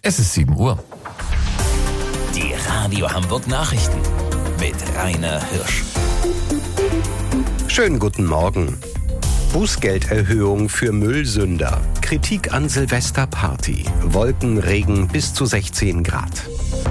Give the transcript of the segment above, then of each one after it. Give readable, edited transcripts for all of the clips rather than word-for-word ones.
Es ist 7 Uhr. Die Radio Hamburg Nachrichten mit Rainer Hirsch. Schönen guten Morgen. Bußgelderhöhung für Müllsünder. Kritik an Silvesterparty. Wolkenregen bis zu 16 Grad.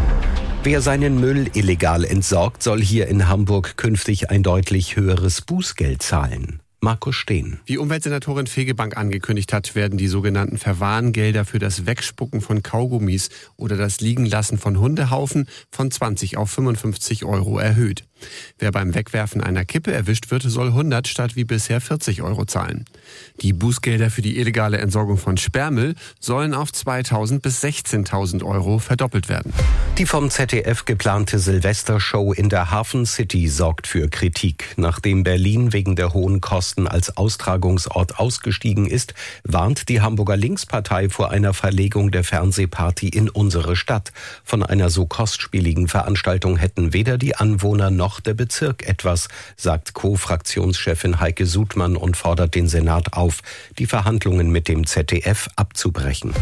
Wer seinen Müll illegal entsorgt, soll hier in Hamburg künftig ein deutlich höheres Bußgeld zahlen. Markus Steen. Wie Umweltsenatorin Fegebank angekündigt hat, werden die sogenannten Verwarngelder für das Wegspucken von Kaugummis oder das Liegenlassen von Hundehaufen von 20 auf 55 € erhöht. Wer beim Wegwerfen einer Kippe erwischt wird, soll 100 statt wie bisher 40 € zahlen. Die Bußgelder für die illegale Entsorgung von Sperrmüll sollen auf 2.000 bis 16.000 € verdoppelt werden. Die vom ZDF geplante Silvestershow in der Hafen City sorgt für Kritik. Nachdem Berlin wegen der hohen Kosten als Austragungsort ausgestiegen ist, warnt die Hamburger Linkspartei vor einer Verlegung der Fernsehparty in unsere Stadt. Von einer so kostspieligen Veranstaltung hätten weder die Anwohner noch der Bezirk etwas, sagt Co-Fraktionschefin Heike Sudmann und fordert den Senat auf, die Verhandlungen mit dem ZDF abzubrechen.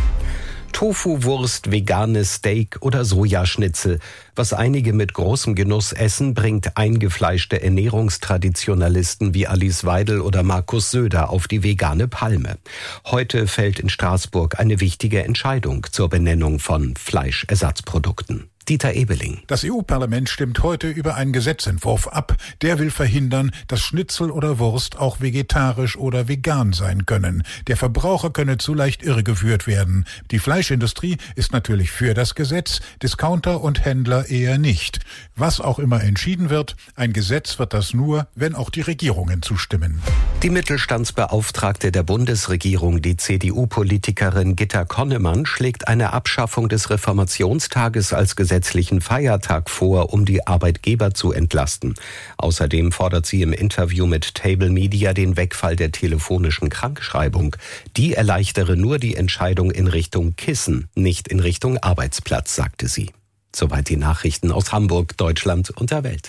Tofu-Wurst, veganes Steak oder Sojaschnitzel. Was einige mit großem Genuss essen, bringt eingefleischte Ernährungstraditionalisten wie Alice Weidel oder Markus Söder auf die vegane Palme. Heute fällt in Straßburg eine wichtige Entscheidung zur Benennung von Fleischersatzprodukten. Dieter Ebeling. Das EU-Parlament stimmt heute über einen Gesetzentwurf ab. Der will verhindern, dass Schnitzel oder Wurst auch vegetarisch oder vegan sein können. Der Verbraucher könne zu leicht irregeführt werden. Die Fleischindustrie ist natürlich für das Gesetz, Discounter und Händler eher nicht. Was auch immer entschieden wird, ein Gesetz wird das nur, wenn auch die Regierungen zustimmen. Die Mittelstandsbeauftragte der Bundesregierung, die CDU-Politikerin Gitta Connemann, schlägt eine Abschaffung des Reformationstages als gesetzlichen Feiertag vor, um die Arbeitgeber zu entlasten. Außerdem fordert sie im Interview mit Table Media den Wegfall der telefonischen Krankschreibung. Die erleichtere nur die Entscheidung in Richtung Kissen, nicht in Richtung Arbeitsplatz, sagte sie. Soweit die Nachrichten aus Hamburg, Deutschland und der Welt.